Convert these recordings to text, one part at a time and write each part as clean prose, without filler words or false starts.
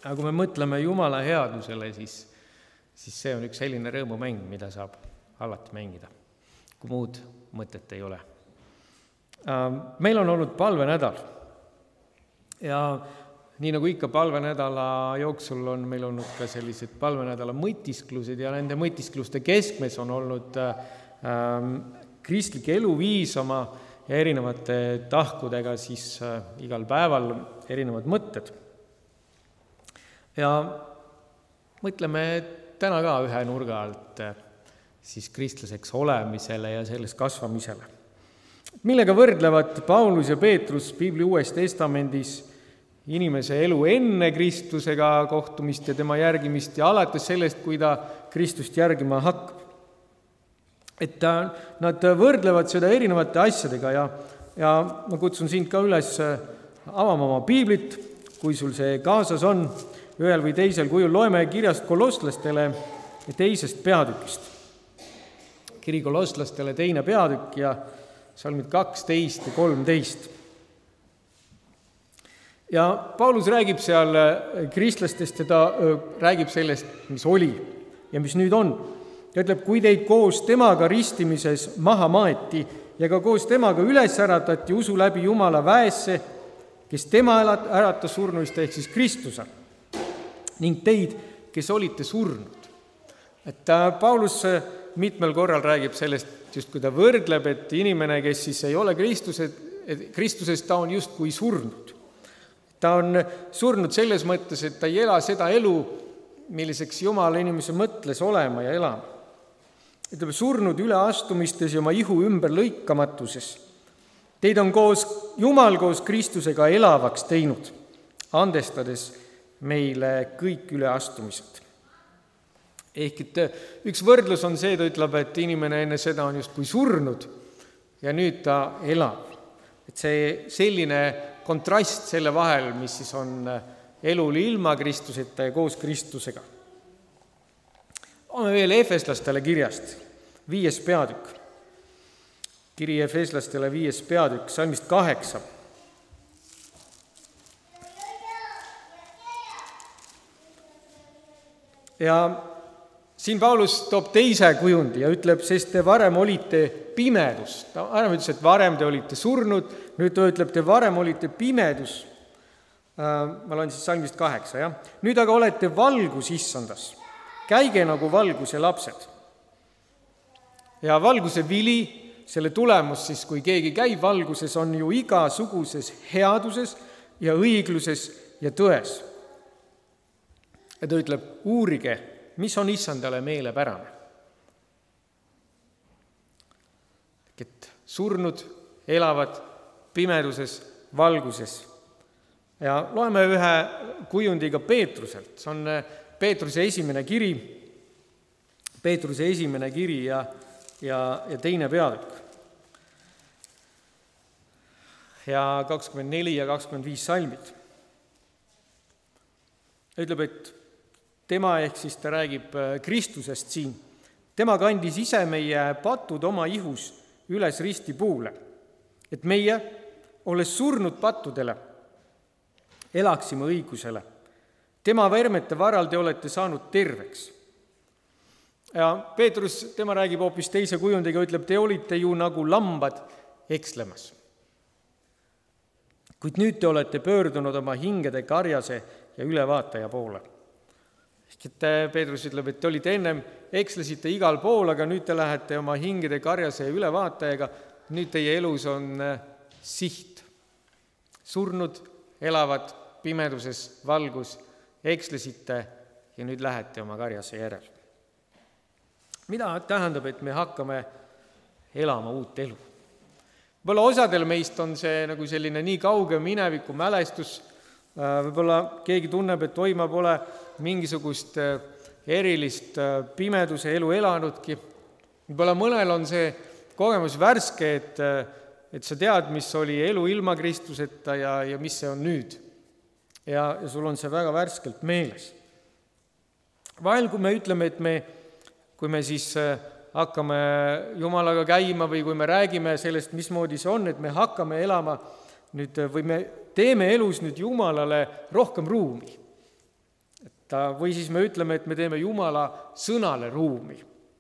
Aga kui me mõtleme Jumala headusele, siis see on üks selline rõõmumäng, mida saab alati mängida, kui muud mõtet ei ole. Meil on olnud palvenädal ja nii nagu ikka palvenädala jooksul on meil olnud ka sellised palvenädala mõtisklused ja nende mõtiskluste keskmes on olnud kristlik eluviis oma ja erinevate tahkudega siis igal päeval erinevad mõtted. Ja mõtleme täna ka ühe nurga alt siis kristlaseks olemisele ja selles kasvamisele. Millega võrdlevad Paulus ja Peetrus Piibli Uues Testamendis inimese elu enne Kristusega kohtumist ja tema järgimist ja alates sellest, kui ta Kristust järgima hakkab. Et nad võrdlevad seda erinevate asjadega ja ma kutsun sind ka üles avama oma Piiblit, kui sul see kaasas on, ühel või teisel kujul loeme kirjast kolosslastele 2. peatükist. Kiri kolosslastele 2. peatükk ja salmid 12 ja 13. Ja Paulus räägib seal kristlastest ja ta räägib sellest, mis oli ja mis nüüd on. Ta ütleb, kui teid koos temaga ristimises maha maeti ja ka koos temaga üles äratati usu läbi Jumala väesse, kes tema äratas surnuist ehk siis Kristuse, ning teid, kes olite surnud. Et Paulus mitmel korral räägib sellest, just kui ta võrdleb, et inimene, kes siis ei ole Kristuses, ta on justkui surnud. Ta on surnud selles mõttes, et ta ei ela seda elu, milliseks Jumal inimese mõtles olema ja elama. Ütleb, surnud üleastumistes ja oma ihu ümber lõikamatuses. Teid on Jumal koos Kristusega elavaks teinud, andestades meile kõik üleastumised. Ehk et üks võrdlus on see, ta ütleb, et inimene enne seda on justkui surnud ja nüüd ta elab. Et see selline kontrast selle vahel, mis siis on elul ilma Kristuseta ja koos Kristusega. Oleme veel Efeslastele kirjast, 5. peatükk. Kiri Efeslastele 5. peatükk, salmist 8. Ja siin Paulus toob teise kujundi ja ütleb, sest te varem olite pimedus. Ta varem ütles, et varem te olite surnud, nüüd ta ütleb, te varem olite pimedus. Ma loen siis salmist 8, jah. Nüüd aga olete valgus issandas. Käige nagu valguse lapsed. Ja valguse vili, selle tulemus siis, kui keegi käib valguses, on ju igasuguses headuses ja õigluses ja tões. Ja ta ütleb, uurige, mis on issandale meelepärane. Et surnud elavad pimeduses, valguses. Ja loeme ühe kujundiga Peetruselt. See on Peetruse esimene kiri ja 2. peatükk. Ja 24 ja 25 salmid. Ütleb, et tema ehk siis ta räägib Kristusest siin. Tema kandis ise meie patud oma ihus üles ristipuule, et meie, olles surnud pattudele, elaksime õigusele. Tema vermete varal te olete saanud terveks. Ja Peetrus, tema räägib hoopis teise kujundiga, ütleb, te olite ju nagu lambad ekslemas. Kuid nüüd te olete pöördunud oma hingede karjase ja ülevaataja poole. Et Peetrus ütleb, et te olite ennem ekslesite igal pool, aga nüüd te lähete oma hingede karjase ja ülevaatajaga, nüüd teie elus on siht. Surnud, elavad pimeduses, valgus, ekslesite ja nüüd lähete oma karjase järel. Mida tähendab, et me hakkame elama uut elu? Võib-olla osadel meist on see nagu selline nii kauge mineviku mälestus, võib-olla keegi tunneb, et ma pole mingisugust erilist pimeduse elu elanudki. Võib-olla mõnel on see kogemus värske, et sa tead, mis oli elu ilma Kristuseta ja mis see on nüüd. Ja sul on see väga värskelt meeles. Vahel, kui me ütleme, et kui me siis hakkame Jumalaga käima või kui me räägime sellest, mismoodi see on, et me hakkame elama nüüd, või me teeme elus nüüd Jumalale rohkem ruumi. Või siis me ütleme, et me teeme Jumala sõnale ruumi.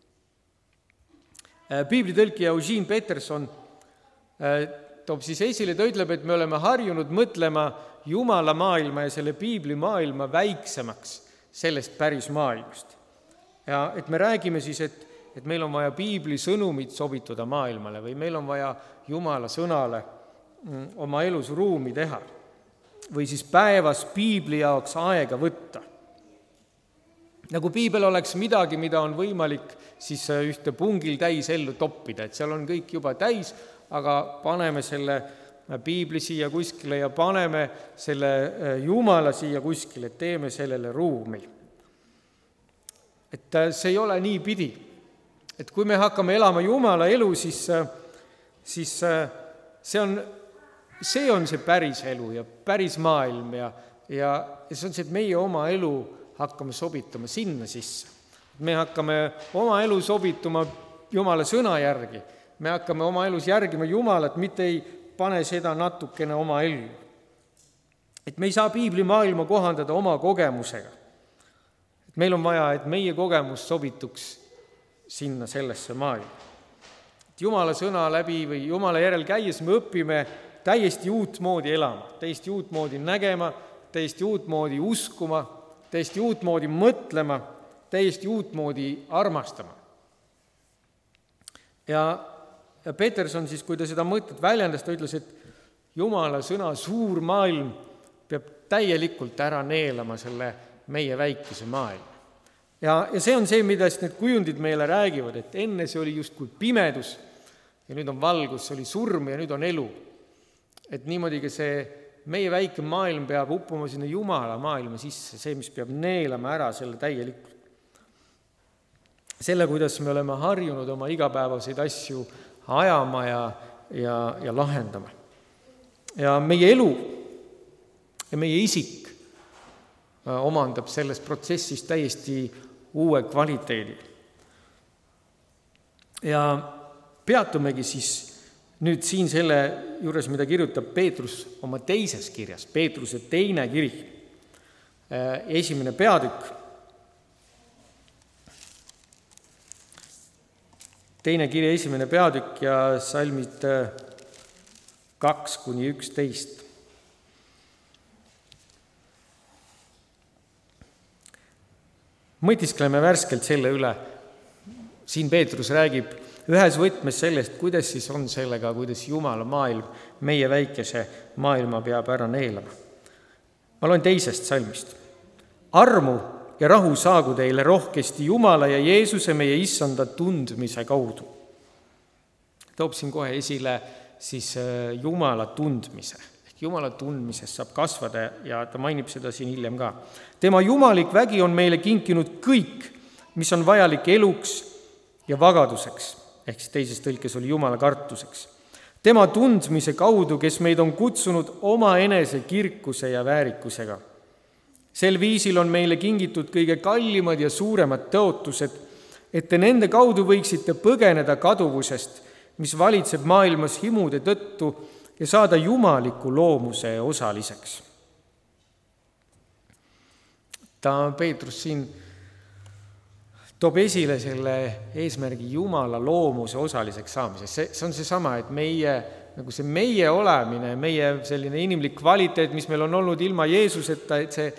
Piiblitõlkija Eugene Peterson toob siis esile, ta ütleb, et me oleme harjunud mõtlema Jumala maailma ja selle piibli maailma väiksemaks sellest päris maailmast. Ja et me räägime siis, et meil on vaja piibli sõnumit sobitada maailmale või meil on vaja Jumala sõnale oma elus ruumi teha või siis päevas piibli jaoks aega võtta. Nagu piibel oleks midagi, mida on võimalik siis ühte pungil täis ellu toppida, et seal on kõik juba täis, aga paneme selle piibli siia kuskile ja paneme selle Jumala siia kuskile, teeme sellele ruumi. Et see ei ole nii pidi. Et kui me hakkame elama Jumala elu, siis see on see päris elu ja päris maailm ja see on see, et meie oma elu hakkame sobitama sinna sisse. Me hakkame oma elu sobituma Jumala sõna järgi. Me hakkame oma elus järgima Jumalat, mitte ei pane seda natukene oma ellu. Et me ei saa piibli maailma kohandada oma kogemusega. Et meil on vaja, et meie kogemus sobituks sinna sellesse maailma. Et Jumala sõna läbi või Jumala järel käies me õpime täiesti uut moodi elama, täiesti uut moodi nägema, täiesti uut moodi uskuma, täiesti uut moodi mõtlema, täiesti uut moodi armastama. Ja Peterson siis, kui ta seda mõtet väljendas, ta ütles, et Jumala sõna suur maailm peab täielikult ära neelama selle meie väikese maailma. Ja see on see, millest need kujundid meile räägivad, et enne see oli justkui pimedus ja nüüd on valgus, see oli surm ja nüüd on elu. Et niimoodi see meie väike maailm peab uppuma sinna Jumala maailma sisse, see, mis peab neelama ära selle täielikult. Selle, kuidas me oleme harjunud oma igapäevaseid asju ajama ja lahendama. Ja meie elu ja meie isik omandab selles protsessis täiesti uue kvaliteedi. Ja peatumegi siis nüüd siin selle juures, mida kirjutab Peetrus oma teises kirjas, Peetruse teine kiri, 1. peatükk, teine kiri, 1. peatükk ja salmid 2-11. Mõtiskleme värskelt selle üle. Siin Peetrus räägib ühes võtmes sellest, kuidas siis on sellega, kuidas Jumala maailm meie väikese maailma peab ära neelama. Ma loen teisest salmist. Armu ja rahu saagu teile rohkesti Jumala ja Jeesuse meie issanda tundmise kaudu. Toob siin kohe esile siis Jumala tundmise. Jumala tundmisest saab kasvada ja ta mainib seda siin hiljem ka. Tema jumalik vägi on meile kinkinud kõik, mis on vajalik eluks ja vagaduseks. Ehk siis teises tõlkes oli Jumala kartuseks. Tema tundmise kaudu, kes meid on kutsunud oma enese kirkuse ja väärikusega. Sel viisil on meile kingitud kõige kallimad ja suuremad tõotused, et te nende kaudu võiksite põgeneda kaduvusest, mis valitseb maailmas himude tõttu ja saada jumaliku loomuse osaliseks. Peetrus siin toob esile selle eesmärgi Jumala loomuse osaliseks saamiseks. See on seesama, et meie olemine, meie selline inimlik kvaliteet, mis meil on olnud ilma Jeesuseta, et see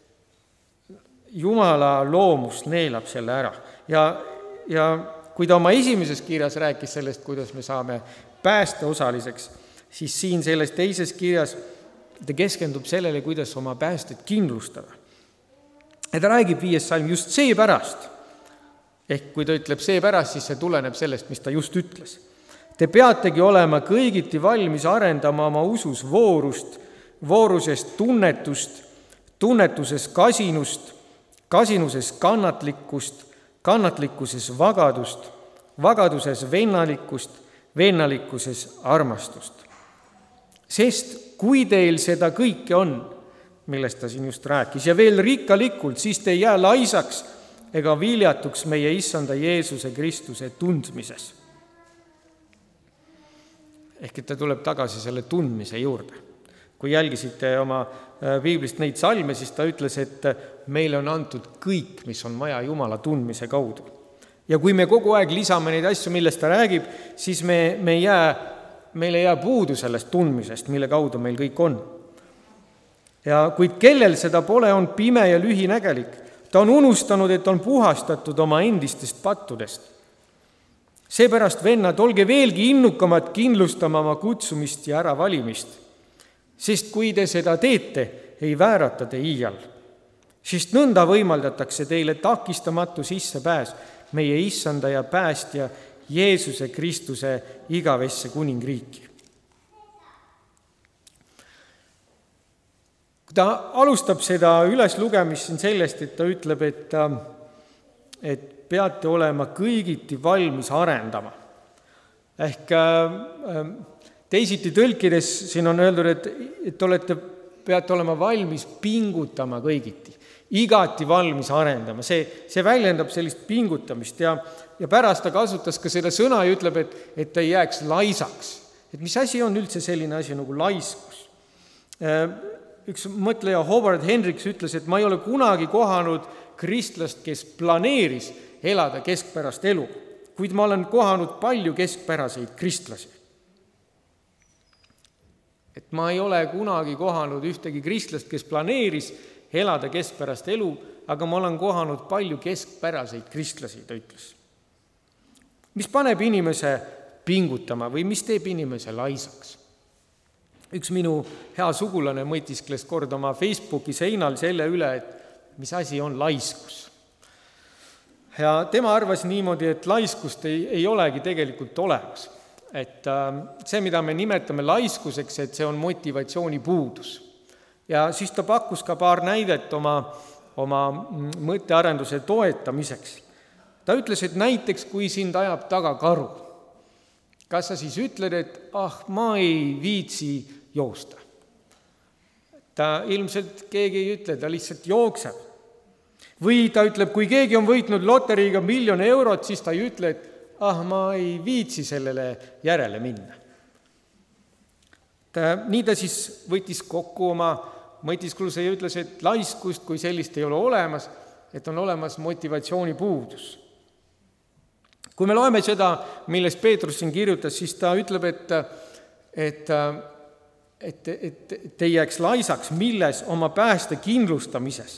Jumala loomus neelab selle ära. Ja kui ta oma esimeses kirjas rääkis sellest, kuidas me saame pääste osaliseks, siis siin selles teises kirjas ta keskendub sellele, kuidas oma päästet kindlustada. Ja ta räägib 5. salm just seepärast. Ehk kui ta ütleb seepärast, siis see tuleneb sellest, mis ta just ütles. Te peategi olema kõigiti valmis arendama oma usus voorusest tunnetust, tunnetuses kasinust, kasinuses kannatlikkust, kannatlikkuses vagadust, vagaduses vennalikkuses armastust. Sest kui teil seda kõike on, millest ta siin just rääkis, ja veel rikkalikult, siis te ei jää laisaks ega viljatuks meie issanda Jeesuse Kristuse tundmises. Ehk et ta tuleb tagasi selle tundmise juurde. Kui jälgisite oma piiblist neid salme, siis ta ütles, et meile on antud kõik, mis on vaja Jumala tundmise kaudu. Ja kui me kogu aeg lisame neid asju, millest ta räägib, siis meil ei jää puudu sellest tundmisest, mille kaudu meil kõik on. Ja kuid kellel seda pole, on pime ja lühinägelik. Ta on unustanud, et on puhastatud oma endistest pattudest. Seepärast, vennad, olge veelgi innukamad kindlustama oma kutsumist ja äravalimist. Sest kui te seda teete, ei väärata te iial. Sest nõnda võimaldatakse teile takistamatu sissepääs meie issanda ja päästja Jeesuse Kristuse igavesse kuningriiki. Ta alustab seda üleslugemist siin sellest, et ta ütleb, et peate olema kõigiti valmis arendama. Ehk teisiti tõlkides siin on öeldud, et peate olema valmis pingutama kõigiti, igati valmis arendama. See väljendab sellist pingutamist ja pärast ta kasutas ka seda sõna ja ütleb, et ta ei jääks laisaks. Et mis asi on üldse selline asi nagu laiskus? Üks mõtleja Howard Hendricks ütles, et ma ei ole kunagi kohanud kristlast, kes planeeris elada keskpärast elu, kuid ma olen kohanud palju keskpäraseid kristlasi. Et ma ei ole kunagi kohanud ühtegi kristlast, kes planeeris elada keskpärast elu, aga ma olen kohanud palju keskpäraseid kristlasi, ta ütles. Mis paneb inimese pingutama või mis teeb inimese laisaks? Üks minu hea sugulane mõtiskles kord oma Facebooki seinal selle üle, et mis asi on laiskus. Ja tema arvas niimoodi, et laiskust ei olegi tegelikult olemas. Et see, mida me nimetame laiskuseks, et see on motivatsiooni puudus. Ja siis ta pakkus ka paar näidet oma mõttearenduse toetamiseks. Ta ütles, et näiteks kui sind ajab taga karu, kas sa siis ütled, et ma ei viitsi joosta. Ta ilmselt keegi ei ütle, ta lihtsalt jookseb. Või ta ütleb, kui keegi on võitnud loteriiga 1 000 000 eurot, siis ta ei ütle, et ma ei viitsi sellele järele minna. Nii ta siis võttis kokku oma mõtiskluse ja ütles, et laiskust kui sellist ei ole olemas, et on olemas motivatsiooni puudus. Kui me loeme seda, millest Peetrus siin kirjutas, siis ta ütleb, et ei jääks laisaks, milles oma pääste kindlustamises.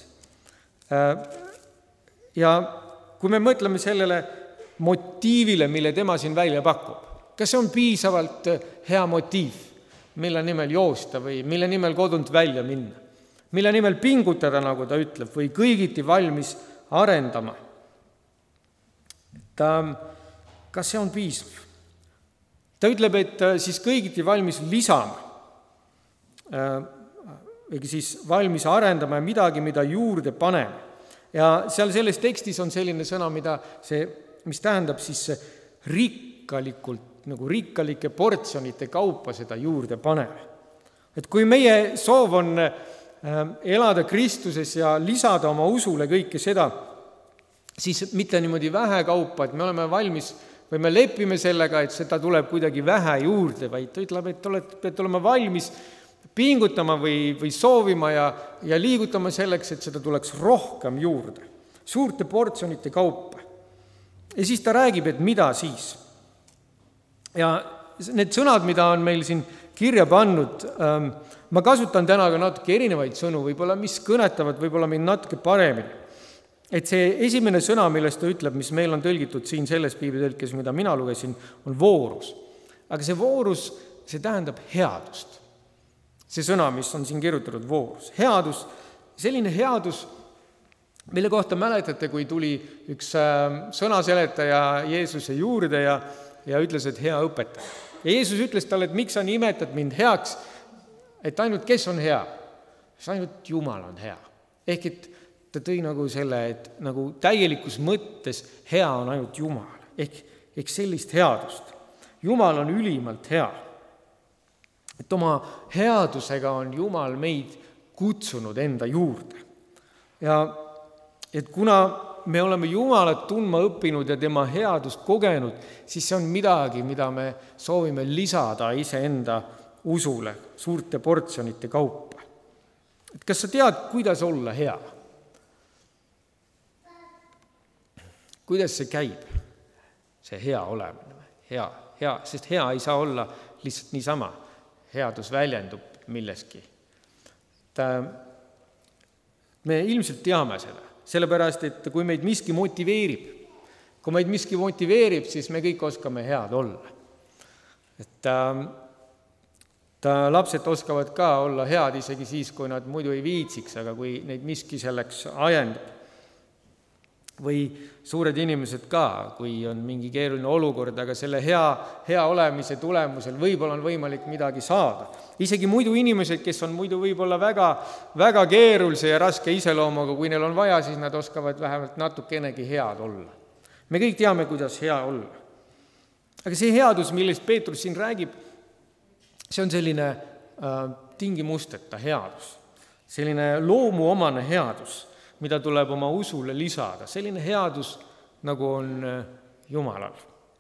Ja kui me mõtleme sellele motiivile, mille tema siin välja pakub, kas see on piisavalt hea motiiv, mille nimel joosta või mille nimel kodunt välja minna, mille nimel pingutada, nagu ta ütleb, või kõigiti valmis arendama. Kas see on piisav? Ta ütleb, et siis kõigiti valmis lisama, või siis valmis arendama ja midagi, mida juurde panema. Ja seal selles tekstis on selline sõna, mis tähendab siis rikkalikult, nagu rikkalike portsjonite kaupa seda juurde panema. Et kui meie soov on elada Kristuses ja lisada oma usule kõike seda, siis mitte niimoodi vähe kaupa, et me oleme valmis või me lepime sellega, et seda tuleb kuidagi vähe juurde, vaid ta ütleb, et pead olema valmis pingutama või soovima ja liigutama selleks, et seda tuleks rohkem juurde, suurte portsjonite kaupa. Ja siis ta räägib, et mida siis. Ja need sõnad, mida on meil siin kirja pannud, ma kasutan täna ka natuke erinevaid sõnu, võib-olla mis kõnetavad võib-olla mind natuke paremini. Et see esimene sõna, millest ta ütleb, mis meil on tõlgitud siin selles piiblitõlkes, mida mina lugesin, on voorus. Aga see voorus, see tähendab headust. See sõna, mis on siin kirjutatud voorus. Headus, selline headus, mille kohta mäletate, kui tuli üks sõnaseletaja Jeesuse juurde ja ütles, et hea õpetaja. Ja Jeesus ütles talle, et miks sa nimetad mind heaks, et ainult kes on hea? Ainult Jumal on hea. Ehk et ta tõi nagu selle, et nagu täielikus mõttes hea on ainult Jumal. Ehk sellist headust. Jumal on ülimalt hea. Et oma headusega on Jumal meid kutsunud enda juurde. Ja et kuna me oleme Jumalat tundma õppinud ja tema headust kogenud, siis see on midagi, mida me soovime lisada iseenda usule suurte portsjonite kaupa. Et kas sa tead, kuidas olla hea? Kuidas see käib? See hea olemine. Hea, sest hea ei saa olla lihtsalt niisama. Headus väljendub milleski. Me ilmselt teame seda, sellepärast, et kui meid miski motiveerib, siis me kõik oskame head olla. Et lapsed oskavad ka olla head isegi siis, kui nad muidu ei viitsiks, aga kui neid miski selleks ajendab. Või suured inimesed ka, kui on mingi keeruline olukord, aga selle hea olemise tulemusel võib-olla on võimalik midagi saada. Isegi muidu inimesed, kes on muidu võib-olla väga, väga keerulise ja raske iseloomuga, kui neil on vaja, siis nad oskavad vähemalt natukenegi head olla. Me kõik teame, kuidas hea olla. Aga see headus, millest Peetrus siin räägib, see on selline tingimusteta headus. Selline loomuomane headus, mida tuleb oma usule lisada. Selline headus, nagu on Jumalal.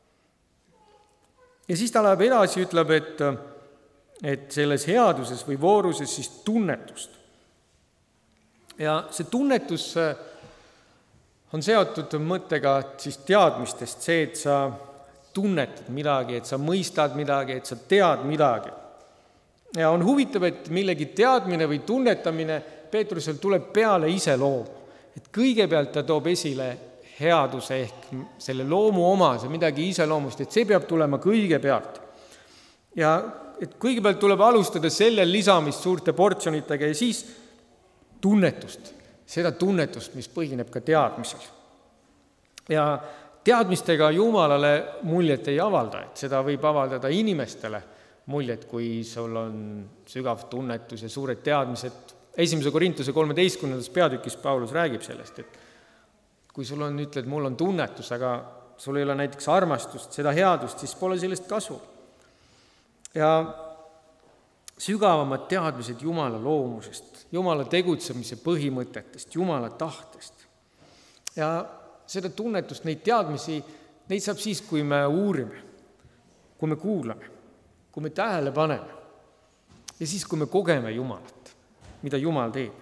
Ja siis ta läheb edasi, ütleb, et selles headuses või vooruses siis tunnetust. Ja see tunnetus on seotud mõttega siis teadmistest, see, et sa tunnetad midagi, et sa mõistad midagi, et sa tead midagi. Ja on huvitav, et millegi teadmine või tunnetamine Peetrusel tuleb peale iseloomu. Et kõigepealt ta toob esile headuse ehk selle loomu omase midagi iseloomust, et see peab tulema kõigepealt. Ja et kõigepealt tuleb alustada sellel lisamist suurte portsjonitega ja siis tunnetust, seda tunnetust, mis põhineb ka teadmisel. Ja teadmistega Jumalale muljet ei avalda, et seda võib avaldada inimestele muljet, kui sul on sügav tunnetus ja suured teadmised. 1. Korintuse 13. peatükis Paulus räägib sellest, et kui sul on, ütled, mul on tunnetus, aga sul ei ole näiteks armastust, seda headust, siis pole sellest kasu. Ja sügavamad teadmised Jumala loomusest, Jumala tegutsemise põhimõtetest, Jumala tahtest. Ja seda tunnetust, neid teadmisi, neid saab siis, kui me uurime, kui me kuulame, kui me tähele paneme ja siis, kui me kogeme Jumalat, mida Jumal teeb.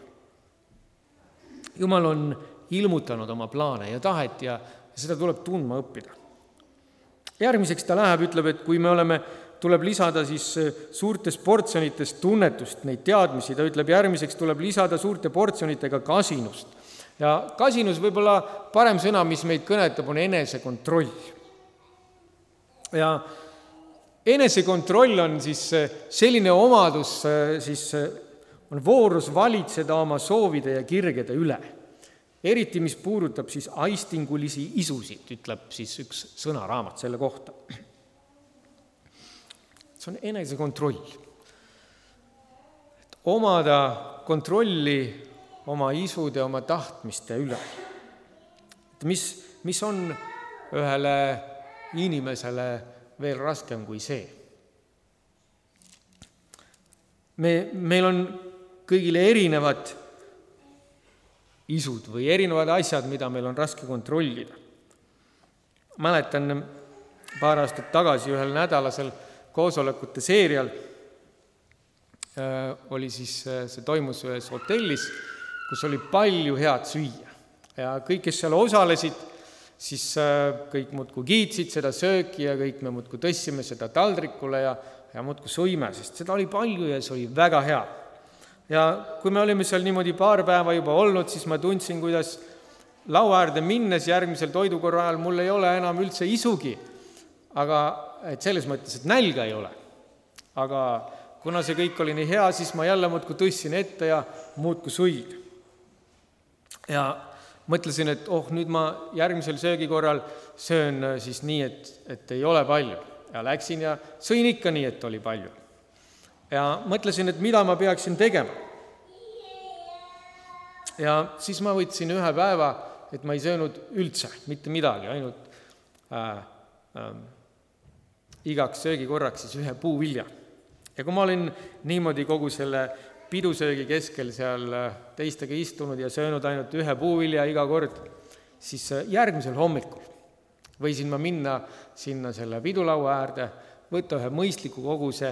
Jumal on ilmutanud oma plaane ja tahet ja seda tuleb tundma õppida. Järgmiseks ta läheb, ütleb, et kui tuleb lisada siis suurtes portsjonites tunnetust, neid teadmisi, ta ütleb, järgmiseks tuleb lisada suurte portsjonitega kasinust. Ja kasinus võib-olla parem sõna, mis meid kõnetab, on enesekontroll. Ja enesekontroll on siis selline omadus, siis on voorus valitseda oma soovide ja kirgede üle. Eriti, mis puudutab siis aistingulisi isusid, ütleb siis üks sõnaraamat selle kohta. See on enesekontroll. Et omada kontrolli oma isude, oma tahtmiste üle. Et mis on ühele inimesele veel raskem kui see. Meil on kõigile erinevad isud või erinevad asjad, mida meil on raske kontrollida. Mäletan paar aastat tagasi ühel nädalasel koosolekute seerial oli siis, see toimus ühes hotellis, kus oli palju head süüa. Ja kõik, kes seal osalesid, siis kõik muudkui kiitsid seda sööki ja kõik me muudkui tõstsime seda taldrikule ja muudkui sõime, sest seda oli palju ja see oli väga hea. Ja kui me olime seal niimoodi paar päeva juba olnud, siis ma tundsin, kuidas laua äärde minnes järgmisel toidukorra ajal mul ei ole enam üldse isugi, aga et selles mõttes, et nälga ei ole. Aga kuna see kõik oli nii hea, siis ma jälle muudkui tõstsin ette ja muudkui sõid. Ja mõtlesin, et nüüd ma järgmisel söögikorral söön siis nii, et ei ole palju. Ja läksin ja sõin ikka nii, et oli palju. Ja mõtlesin, et mida ma peaksin tegema. Ja siis ma võtsin ühe päeva, et ma ei söönud üldse, mitte midagi, ainult igaks söögikorraks siis ühe puuvilja. Ja kui ma olin niimoodi kogu selle pidusöögi keskel seal teistega istunud ja söönud ainult ühe puuvilja iga kord, siis järgmisel hommikul võisin ma minna sinna selle pidulaua äärde, võtta ühe mõistliku koguse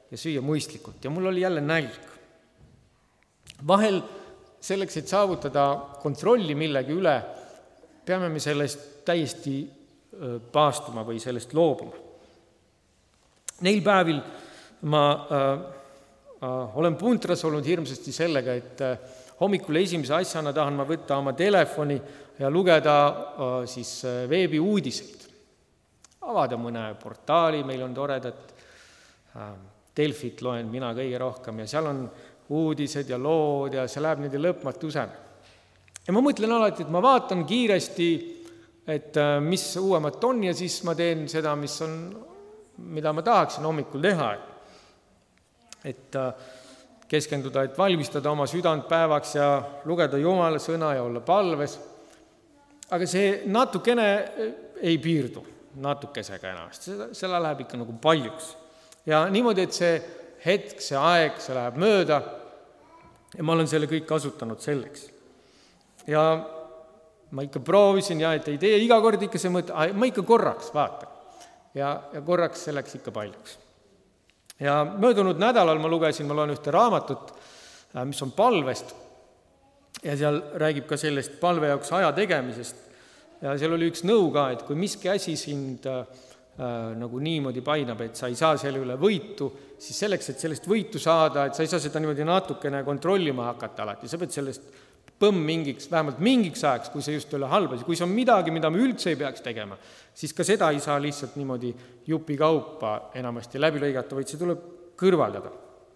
ja süüa mõistlikult ja mul oli jälle nälg. Vahel selleks, et saavutada kontrolli millegi üle, peame me sellest täiesti paastuma või sellest loobuma. Neil päevil ma olen puntras olnud hirmsasti sellega, et hommikul esimese asjana tahan ma võtta oma telefoni ja lugeda siis veebiuudiseid. Avada mõne portaali, meil on toredat Delfit loen mina kõige rohkem ja seal on uudised ja lood ja see läheb nende lõpmatusena. Ja ma mõtlen alati, et ma vaatan kiiresti, et mis uuemat on ja siis ma teen seda, mida ma tahaksin hommikul teha. Et keskenduda, et valmistada oma südant päevaks ja lugeda Jumala sõna ja olla palves. Aga see natukene ei piirdu natukesega enamast, selle läheb ikka nagu paljuks. Ja niimoodi, et see hetk, see aeg, see läheb mööda ja ma olen selle kõik kasutanud selleks. Ja ma ikka proovisin ja et ei tee iga kord ikka see mõte, ma ikka korraks vaatan ja korraks see läks ikka paljuks. Ja möödunud nädalal ma loen ühte raamatut, mis on palvest ja seal räägib ka sellest palve jaoks aja tegemisest ja seal oli üks nõu ka, et kui miski asi sind nagu niimoodi painab, et sa ei saa selle üle võitu, siis selleks, et sellest võitu saada, et sa ei saa seda niimoodi natukene kontrollima hakata alati, sa pead sellest vähemalt mingiks ajaks, kui see just üle halba, kui see on midagi, mida me üldse ei peaks tegema, siis ka seda ei saa lihtsalt niimoodi jupi kaupa enamasti läbi lõigata, vaid see tuleb kõrvaldada.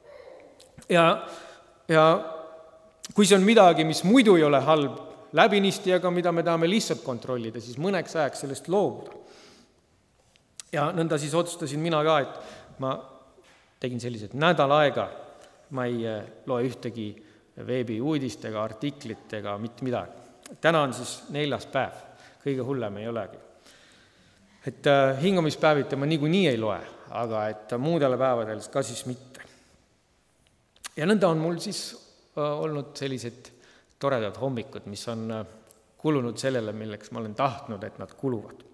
Ja kui see on midagi, mis muidu ei ole halb läbinisti, aga mida me tahame lihtsalt kontrollida, siis mõneks ajaks sellest loobuda. Ja nõnda siis otsustasin mina ka, et ma tegin sellised nädal aega, ma ei loe ühtegi veebiuudist ega artiklit ega mitte midagi. Täna on siis 4. päev, kõige hullem ei olegi. Et hingamispäeviti ma niikuinii ei loe, aga et muudele päevadel ka siis mitte. Ja nõnda on mul siis olnud sellised toredad hommikud, mis on kulunud sellele, milleks ma olen tahtnud, et nad kuluvad.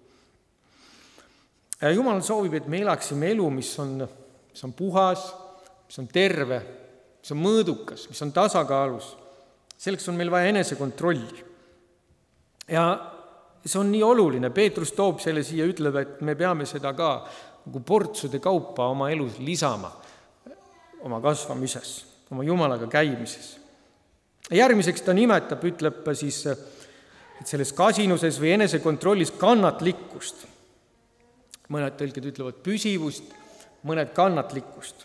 Jumal soovib, et me elaksime elu, mis on puhas, mis on terve, mis on mõõdukas, mis on tasakaalus. Selleks on meil vaja enesekontrolli. Ja see on nii oluline. Peetrus toob selle siia, ütleb, et me peame seda ka nagu portsude kaupa oma elus lisama, oma kasvamises, oma Jumalaga käimises. Järgmiseks ta nimetab, ütleb siis, et selles kasinuses või enesekontrollis kannatlikkust. Mõned tõlked ütlevad püsivust, mõned kannatlikkust.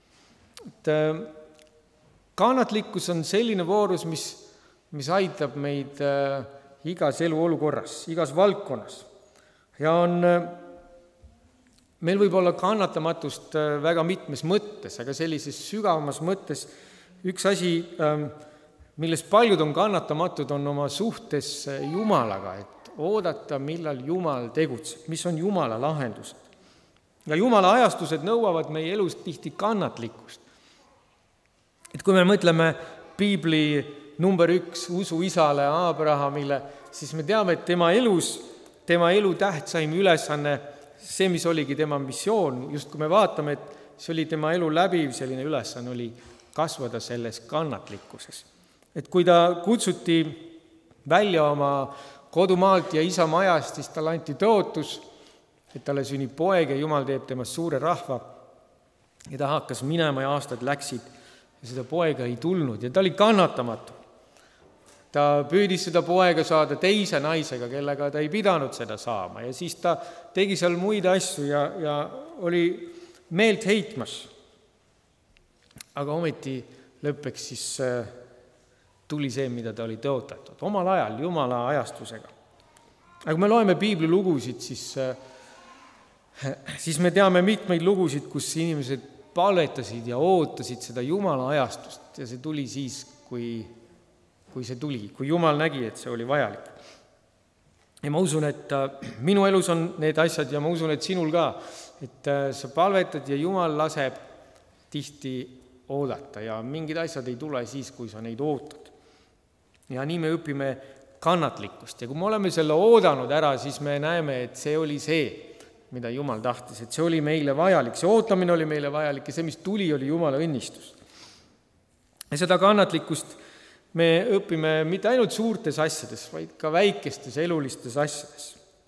Kannatlikkus on selline voorus, mis aitab meid igas eluolukorras, igas valdkonnas. Ja meil võib olla kannatamatust väga mitmes mõttes, aga sellises sügavamas mõttes üks asi, milles paljud on kannatamatud, on oma suhtes Jumalaga, et oodata, millal Jumal tegutseb, mis on Jumala lahendused. Ja Jumala ajastused nõuavad meie elus tihti kannatlikkust. Et kui me mõtleme Piibli number 1 usuisale Abrahamile, siis me teame, et tema elu tähtsaim ülesanne, see, mis oligi tema missioon, just kui me vaatame, et see oli tema elu läbiv selline ülesanne, oli kasvada selles kannatlikkuses. Et kui ta kutsuti välja oma kodumaalt ja isa majast, siis talle anti tõotus, et talle sünnib poeg ja Jumal teeb temast suure rahva. Ja ta hakkas minema ja aastad läksid ja seda poega ei tulnud ja ta oli kannatamatu. Ta püüdis seda poega saada teise naisega, kellega ta ei pidanud seda saama ja siis ta tegi seal muid asju ja oli meelt heitmas. Aga ometi lõppeks siis tuli see, mida ta oli tõotatud. Omal ajal, Jumala ajastusega. Aga kui me loeme Piibli lugusid, siis me teame mitmeid lugusid, kus inimesed palvetasid ja ootasid seda Jumala ajastust ja see tuli siis, kui see tuli, kui Jumal nägi, et see oli vajalik. Ja ma usun, et minu elus on need asjad ja ma usun, et sinul ka, et sa palvetad ja Jumal laseb tihti oodata ja mingid asjad ei tule siis, kui sa neid ootad. Ja nii me õpime kannatlikkust ja kui me oleme selle oodanud ära, siis me näeme, et see oli see, mida Jumal tahtis, et see oli meile vajalik, see ootamine oli meile vajalik ja see, mis tuli, oli Jumala õnnistus. Ja seda kannatlikkust me õpime mitte ainult suurtes asjades, vaid ka väikestes elulistes asjades.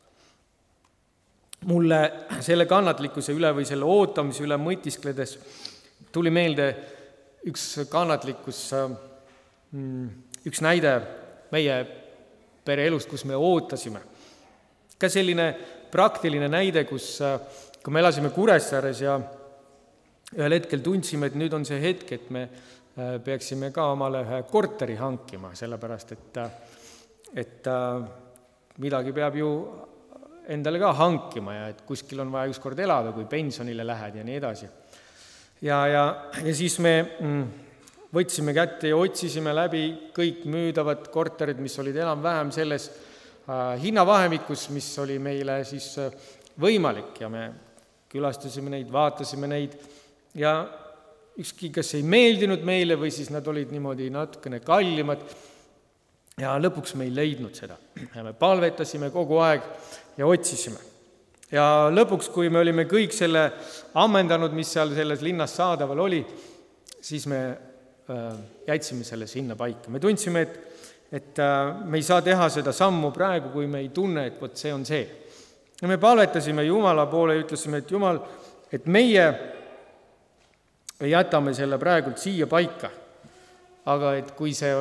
Mulle selle kannatlikkuse üle või selle ootamise üle mõtiskledes tuli meelde üks kannatlikkus, üks näide meie pere elust, kus me ootasime. Ka selline praktiline näide, kui me elasime Kuressaares ja ühel hetkel tundsime, et nüüd on see hetk, et me peaksime ka omale ühe korteri hankima, sellepärast et midagi peab ju endale ka hankima ja et kuskil on vaja ükskord elada, kui pensionile lähed ja nii edasi. Ja siis me võtsime kätte ja otsisime läbi kõik müüdavad korterid, mis olid enam-vähem selles hinnavahemikus, mis oli meile siis võimalik ja me külastasime neid, vaatasime neid ja ükski, kas ei meeldinud meile või siis nad olid niimoodi natukene kallimad ja lõpuks me ei leidnud seda. Ja me palvetasime kogu aeg ja otsisime. Ja lõpuks, kui me olime kõik selle ammendanud, mis seal selles linnas saadaval oli, siis me jätsime selle sinna paika. Me tundsime, et me ei saa teha seda sammu praegu, kui me ei tunne, et vot see on see. Ja me palvetasime Jumala poole ja ütlesime, et Jumal, et meie jätame selle praegult siia paika, aga et kui see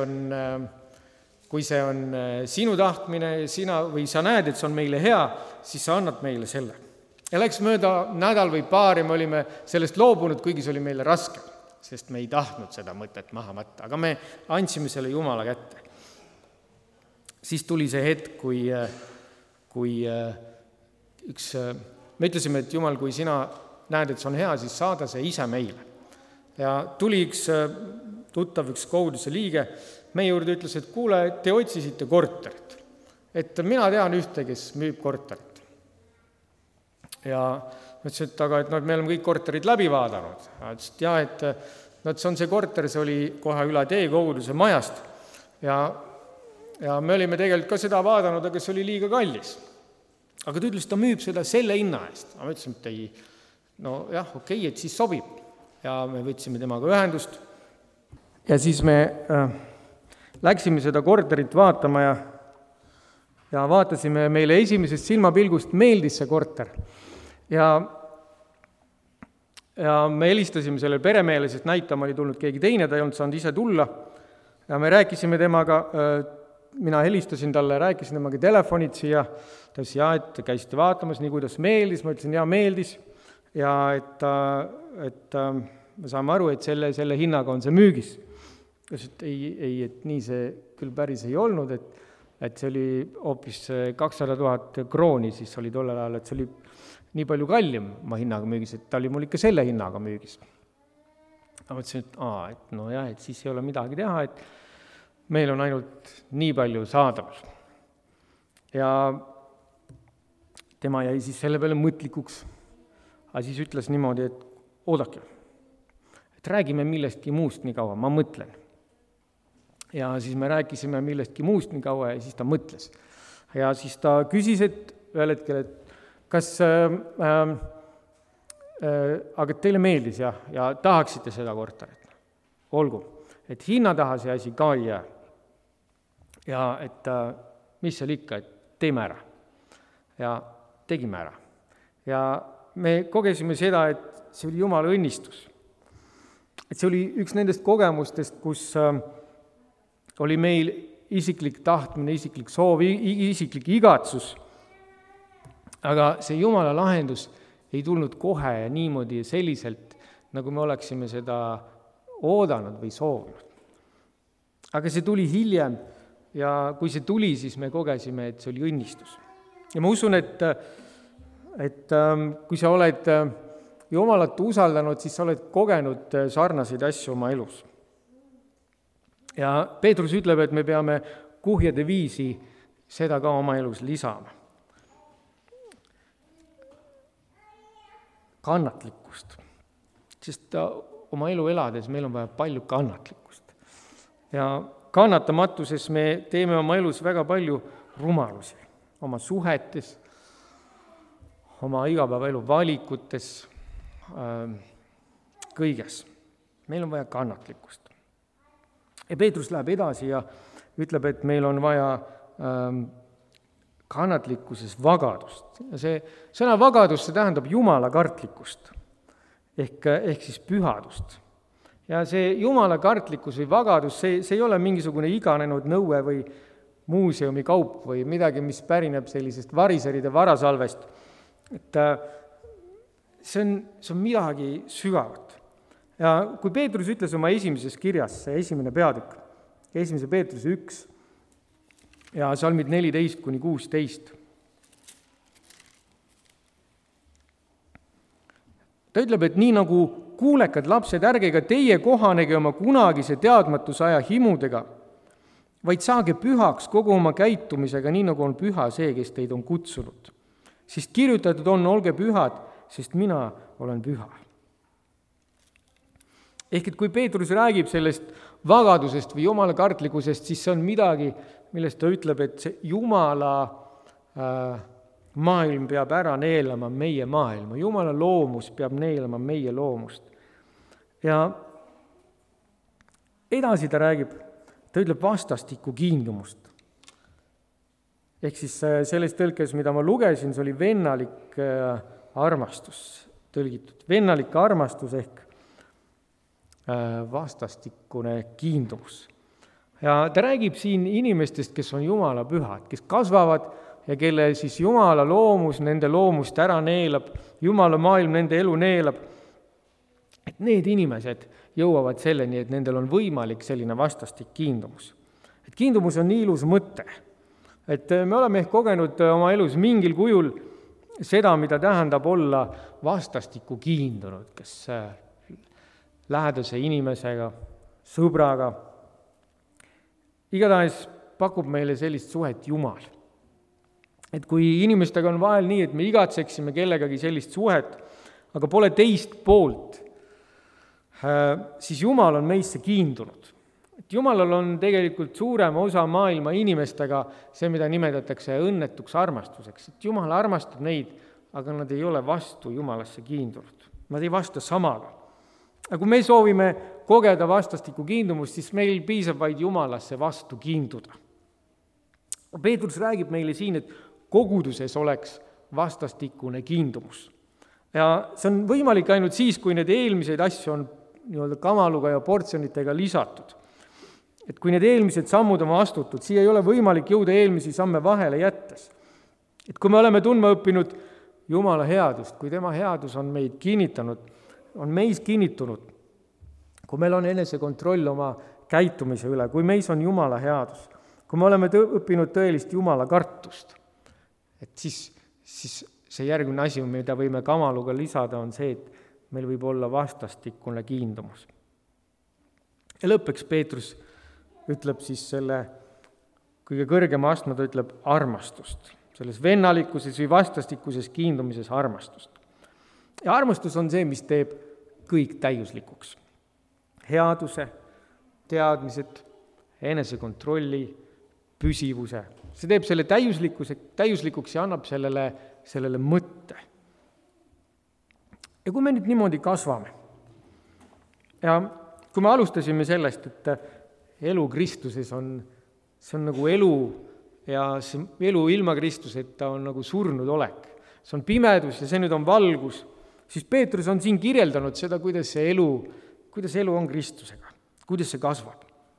on sinu tahtmine või sa näed, et see on meile hea, siis sa annad meile selle. Ja läks mööda nädal või paar ja me olime sellest loobunud, kuigi see oli meile raske, sest me ei tahtnud seda mõtet maha matta, aga me andsime selle Jumala kätte. Siis tuli see hetk, kui me ütlesime, et Jumal, kui sina näed, et see on hea, siis saada see ise meile. Ja tuli üks tuttav, üks koguduse liige, meie juurde ütles, et kuule, te otsisite korterit. Et mina tean ühte, kes müüb korterit. Ja ütlesin, et aga et me oleme kõik korterid läbi vaadanud. Ütlesin, et jah, et see on see korter, see oli kohe üle tee koguduse majast. Ja me olime tegelikult ka seda vaadanud, aga see oli liiga kallis. Aga ta ütles, ta müüb seda selle hinna eest. Ma ütlesin, et ei, no jah, okei, et siis sobib. Ja me võtsime temaga ühendust. Ja siis me läksime seda korterit vaatama ja vaatasime, meile esimesest silmapilgust meeldis see korter. Ja me helistasime sellele peremehele, sest näitama oli tulnud keegi teine, ta ei olnud saanud ise tulla. Ja me rääkisime temaga, mina helistasin talle, rääkisin temaga telefonitsi ja ta ütles, et käisite vaatamas, nii kuidas meeldis. Ma ütlesin, meeldis ja et me saame aru, et selle hinnaga on see müügis. Ta ütles, et ei, et nii see küll päris ei olnud, et see oli hoopis 200 000 krooni, siis oli tollel ajal, et see oli nii palju kallim ma hinnaga müügis, et ta oli mul ikka selle hinnaga müügis. Ma mõtlesin, et no jah, et siis ei ole midagi teha, et meil on ainult nii palju saadaval. Ja tema jäi siis selle peale mõtlikuks. Aga siis ütles niimoodi, et oodake, et räägime millestki muust nii kaua, ma mõtlen. Ja siis me rääkisime millestki muust nii kaua ja siis ta mõtles. Ja siis ta küsis, et ühel hetkel, et kas aga teile meeldis ja tahaksite seda korterit? Olgu, et hinna taha see asi ka ei jää. Ja et mis seal ikka, et teeme ära. Ja tegime ära. Ja me kogesime seda, et see oli Jumala õnnistus. Et see oli üks nendest kogemustest, kus oli meil isiklik tahtmine, isiklik soov, isiklik igatsus. Aga see Jumala lahendus ei tulnud kohe ja niimoodi selliselt, nagu me oleksime seda oodanud või soovinud. Aga see tuli hiljem ja kui see tuli, siis me kogesime, et see oli õnnistus. Ja ma usun, et kui sa oled Jumalat usaldanud, siis sa oled kogenud sarnaseid asju oma elus. Ja Peetrus ütleb, et me peame kuhjade viisi seda ka oma elus lisama. Kannatlikkust. Sest oma elu elades meil on vaja palju kannatlikkust. Ja kannatamatuses me teeme oma elus väga palju rumalusi. Oma suhetes, oma igapäevaelu valikutes, kõiges. Meil on vaja kannatlikkust. Ja Peetrus läheb edasi ja ütleb, et meil on vaja kannatlikkuses vagadust. Ja see sõna vagadus, see tähendab Jumala kartlikkust ehk siis pühadust. Ja see Jumala kartlikkus või vagadus, see ei ole mingisugune iganenud nõue või muuseumi kaup või midagi, mis pärineb sellisest variseride varasalvest. Et see on midagi sügavat. Ja kui Peetrus ütles oma esimeses kirjas, see esimene peatükk, 1. Peetruse 1 ja salmid 14-16, ta ütleb, et nii nagu kuulekad lapsed, ärge ka teie kohanege oma kunagise teadmatusaja himudega, vaid saage pühaks kogu oma käitumisega, nii nagu on püha see, kes teid on kutsunud. Sest kirjutatud on, olge pühad, sest mina olen püha. Ehk et kui Peetrus räägib sellest vagadusest või Jumala kartlikkusest, siis see on midagi, millest ta ütleb, et see Jumala maailm peab ära neelama meie maailma. Jumala loomus peab neelama meie loomust. Ja edasi ta räägib, ta ütleb vastastikku kiindumust. Ehk siis selles tõlkes, mida ma lugesin, see oli vennalik armastus tõlgitud. Vennalik armastus ehk vastastikune kiindumus. Ja ta räägib siin inimestest, kes on Jumala pühad, kes kasvavad ja kelle siis Jumala loomus nende loomust ära neelab, Jumala maailm nende elu neelab, et need inimesed jõuavad selleni, et nendel on võimalik selline vastastik kiindumus. Et kiindumus on nii ilus mõte, et me oleme ehk kogenud oma elus mingil kujul seda, mida tähendab olla vastastikku kiindunud, kes lähedase inimesega, sõbraga. Igatahes pakub meile sellist suhet Jumal. Et kui inimestega on vahel nii, et me igatseksime kellegagi sellist suhet, aga pole teist poolt, siis Jumal on meisse kiindunud. Et Jumalal on tegelikult suurem osa maailma inimestega see, mida nimetatakse õnnetuks armastuseks. Et Jumal armastab neid, aga nad ei ole vastu Jumalasse kiindunud. Nad ei vasta samaga. Aga kui me soovime kogeda vastastikku kiindumust, siis meil piisab vaid Jumalasse vastu kiinduda. Peetrus räägib meile siin, et koguduses oleks vastastikune kiindumus. Ja see on võimalik ainult siis, kui need eelmiseid asju on nii-öelda kamaluga ja portsjonitega lisatud. Et kui need eelmised sammud on astutud, siia ei ole võimalik jõuda eelmisi samme vahele jättes. Et kui me oleme tundma õppinud Jumala headust, kui tema headus on meid kinnitanud, on meis kinnitunud, kui meil on enesekontroll oma käitumise üle, kui meis on Jumala headus, kui me oleme õppinud tõelist Jumala kartust, et siis see järgmine asi, mida võime kamaluga lisada, on see, et meil võib olla vastastikune kiindumus. Ja lõppeks Peetrus ütleb siis selle kõige kõrgema astme, ta ütleb armastust. Selles vennalikkuses või vastastikuses kiindumises armastust. Ja armastus on see, mis teeb kõik täiuslikuks. Headuse, teadmised, enesekontrolli, püsivuse. See teeb selle täiuslikuks ja annab sellele mõtte. Ja kui me nüüd niimoodi kasvame, ja kui me alustasime sellest, et elu Kristuses see on nagu elu, ja see elu ilma Kristuseta on nagu surnud olek. See on pimedus ja see nüüd on valgus. Siis Peetrus on siin kirjeldanud seda, kuidas elu on Kristusega, kuidas see kasvab.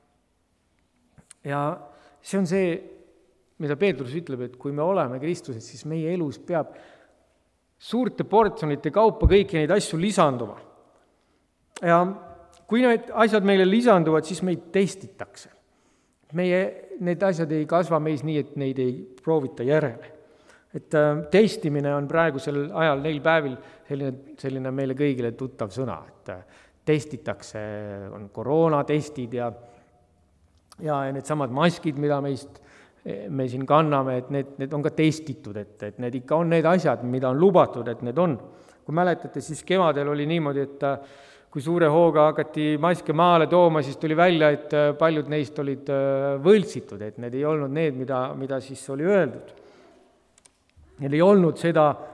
Ja see on see, mida Peetrus ütleb, et kui me oleme Kristuses, siis meie elus peab suurte portsjonite kaupa kõiki neid asju lisanduma. Ja kui need asjad meile lisanduvad, siis meid testitakse. Need asjad ei kasva meis nii, et neid ei proovita järele. Et testimine on praegusel ajal neil päevil selline meile kõigile tuttav sõna, et testitakse, on koroonatestid ja need samad maskid, mida me siin kanname, et need on ka testitud, et need ikka on need asjad, mida on lubatud, et need on. Kui mäletate, siis kevadel oli niimoodi, et kui suure hooga hakati maske maale tooma, siis tuli välja, et paljud neist olid võltsitud, et need ei olnud need, mida siis oli öeldud. Neil ei olnud seda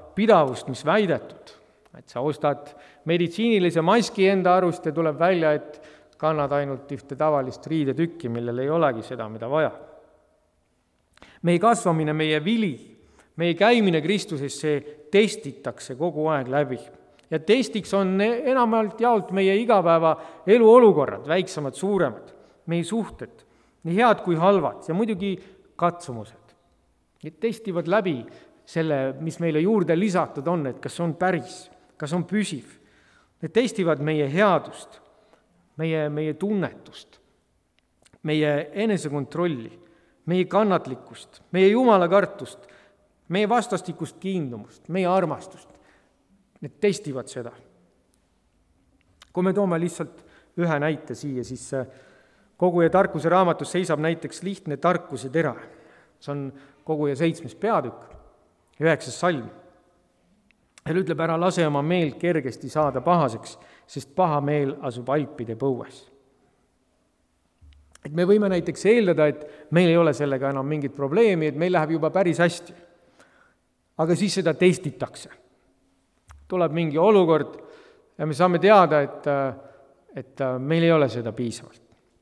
pidavust, mis väidetud. Et sa ostad meditsiinilise maski enda arust ja tuleb välja, et kannad ainult ühte tavalist riidetükki, millel ei olegi seda, mida vaja. Meie kasvamine, meie vili, meie käimine Kristuses, see testitakse kogu aeg läbi. Ja testiks on enamalt jaolt meie igapäeva eluolukorrad, väiksemad, suuremad, meie suhted, nii head kui halvad ja muidugi katsumused. Need testivad läbi selle, mis meile juurde lisatud on, et kas on päris, kas on püsiv. Need testivad meie headust, meie tunnetust, meie enesekontrolli, meie kannatlikkust, meie Jumala kartust, meie vastastikust kiindumust, meie armastust. Need testivad seda. Kui me toome lihtsalt ühe näite siia, siis Koguja tarkuse raamatus seisab näiteks lihtne tarkuse tera. See on Koguja 7. peatükk, 9. salm. Ja ütleb, ära lase oma meelt kergesti saada pahaseks, sest paha meel asub alpide põues. Et me võime näiteks eeldada, et meil ei ole sellega enam mingit probleemi, et meil läheb juba päris hästi. Aga siis seda testitakse. Tuleb mingi olukord ja me saame teada, et meil ei ole seda piisavalt.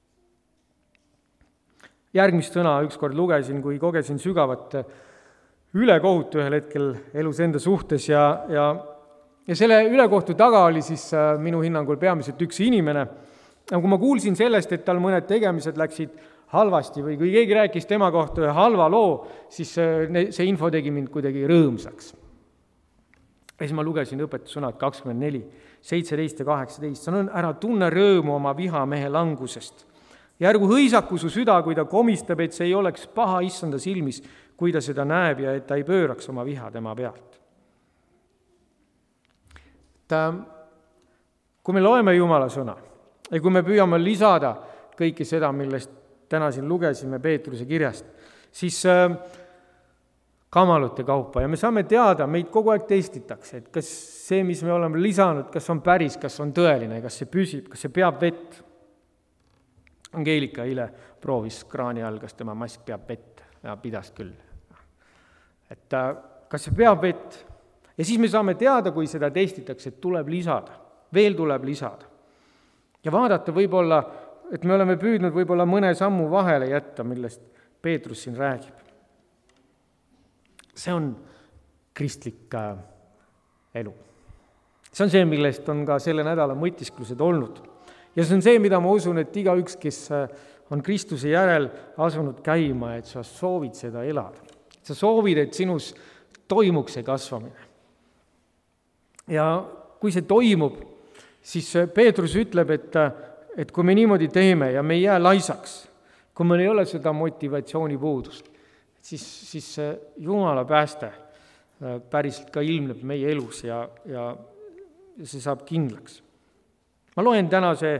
Järgmist sõna ükskord lugesin, kui kogesin sügavat ülekohut ühel hetkel elus enda suhtes ja selle ülekohtu taga oli siis minu hinnangul peamiselt üks inimene. Ja kui ma kuulsin sellest, et tal mõned tegemised läksid halvasti või kui keegi rääkis tema kohta ühe halva loo, siis see info tegi mind kuidagi rõõmsaks. Ja siis ma lugesin õpetussõnad 24, 17 ja 18. Sanon, ära tunne rõõmu oma vihamehe langusest. Ja ärgu hõisaku su süda, kui ta komistab, et see ei oleks paha issanda silmis, kui ta seda näeb ja et ta ei pööraks oma viha tema pealt. Kui me loeme Jumala sõna ja kui me püüame lisada kõike seda, millest täna siin lugesime Peetruse kirjast, siis kamalute kaupa ja me saame teada, meid kogu aeg testitakse, et kas see, mis me oleme lisanud, kas on päris, kas on tõeline, kas see püsib, kas see peab vett. Angeelika eile proovis kraani all, kas tema mask peab vett ja pidas küll. Et kas see peab vett? Ja siis me saame teada, kui seda testitakse, et tuleb lisada, veel tuleb lisada. Ja vaadata võib-olla, et me oleme püüdnud võib-olla mõne sammu vahele jätta, millest Peetrus siin räägib. See on kristlik elu. See on see, millest on ka selle nädala mõtisklused olnud. Ja see on see, mida ma usun, et igaüks, kes on Kristuse järel asunud käima, et sa soovid seda elada. Sa soovid, et sinus toimuks see kasvamine. Ja kui see toimub, siis Peetrus ütleb, et kui me niimoodi teeme ja me ei jää laisaks, kui meil ei ole seda motivatsiooni puudust, siis Jumala pääste päriselt ka ilmneb meie elus ja see saab kindlaks. Ma loen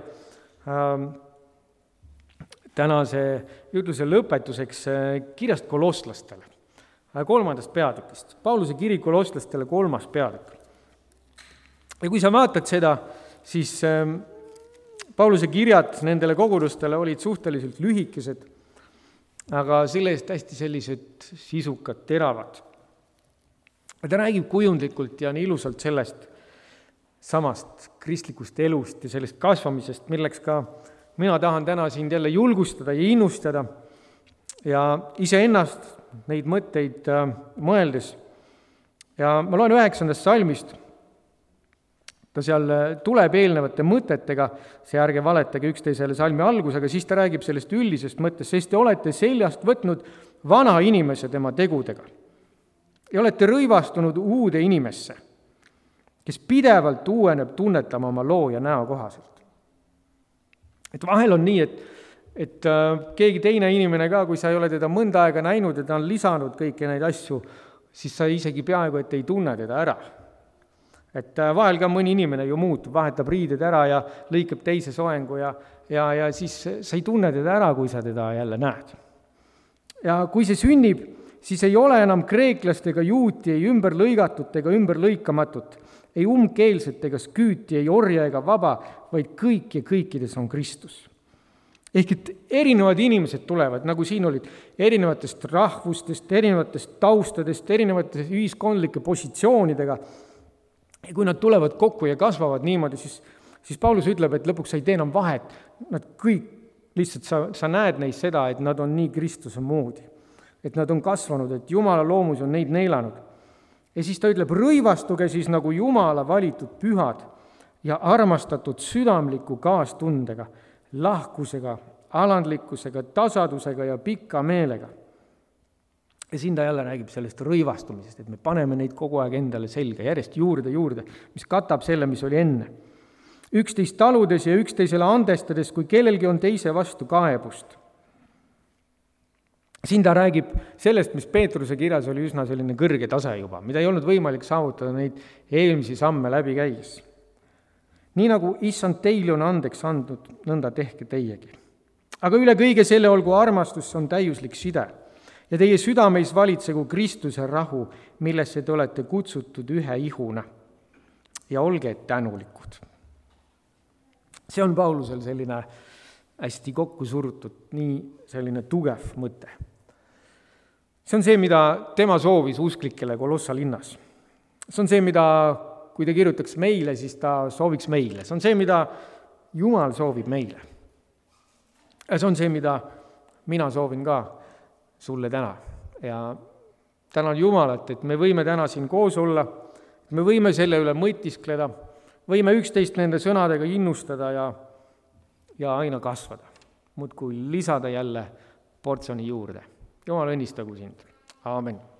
tänase jutluse lõpetuseks kirjast kolosslastele, 3. peatükist. Pauluse kiri kolosslastele 3. peatükk. Ja kui sa vaatad seda, siis Pauluse kirjad nendele kogudustele olid suhteliselt lühikesed, aga selle eest hästi sellised sisukad, teravad. Ta räägib kujundlikult ja nii ilusalt sellest samast kristlikust elust ja sellest kasvamisest, milleks ka mina tahan täna siin jälle julgustada ja innustada ja iseennast neid mõtteid mõeldes. Ja ma loen 9. salmist, ta seal tuleb eelnevate mõtetega, see ärge valetage üksteisele salmi algus, aga siis ta räägib sellest üldisest mõttest, sest te olete seljast võtnud vana inimese tema tegudega ja olete rõivastunud uude inimesse, kes pidevalt uueneb tunnetama oma loo ja näo kohaselt. Et vahel on nii, et keegi teine inimene ka, kui sa ei ole teda mõnda aega näinud ja ta on lisanud kõiki neid asju, siis sa isegi peaaegu, et ei tunne teda ära. Et vahel ka mõni inimene ju muutub, vahetab riided ära ja lõikab teise soengu ja siis sa ei tunne teda ära, kui sa teda jälle näed. Ja kui see sünnib, siis ei ole enam kreeklast ega juuti, ei ümber lõigatut ega ümber lõikamatut, ei umbkeelset ega sküüti, ei orja ega vaba, vaid kõik ja kõikides on Kristus. Ehk et erinevad inimesed tulevad, nagu siin olid, erinevatest rahvustest, erinevatest taustadest, erinevatest ühiskondlike positsioonidega. Ja kui nad tulevad kokku ja kasvavad niimoodi, siis Paulus ütleb, et lõpuks sa ei tee enam vahet. Nad kõik, lihtsalt sa näed neist seda, et nad on nii Kristuse moodi. Et nad on kasvanud, et Jumala loomus on neid neelanud. Ja siis ta ütleb, rõivastuge siis nagu Jumala valitud pühad ja armastatud südamliku kaastundega, lahkusega, alandlikkusega, tasadusega ja pika meelega. Ja siin ta jälle räägib sellest rõivastumisest, et me paneme neid kogu aeg endale selga, järjest juurde, mis katab selle, mis oli enne. Üksteist taludes ja üksteisele andestades, kui kellelgi on teise vastu kaebust. Siin ta räägib sellest, mis Peetruse kirjas oli üsna selline kõrge tase juba, mida ei olnud võimalik saavutada neid eelmisi samme läbi käies. Nii nagu issand teile on andeks andnud, nõnda tehke teiegi. Aga üle kõige selle olgu armastus, on täiuslik side. Ja teie südameis valitsegu Kristuse rahu, millesse te olete kutsutud ühe ihuna. Ja olge tänulikud. See on Paulusel selline hästi kokku surutud, nii selline tugev mõte. See on see, mida tema soovis usklikele Kolossa linnas. See on see, mida kui ta kirjutaks meile, siis ta sooviks meile. See on see, mida Jumal soovib meile. Ja see on see, mida mina soovin ka sulle täna. Ja tänan Jumalat, et me võime täna siin koos olla, et me võime selle üle mõtiskleda, võime üksteist nende sõnadega innustada ja aina kasvada. Muudkui lisada jälle portsjoni juurde. Jumal õnnistagu sind. Aamen.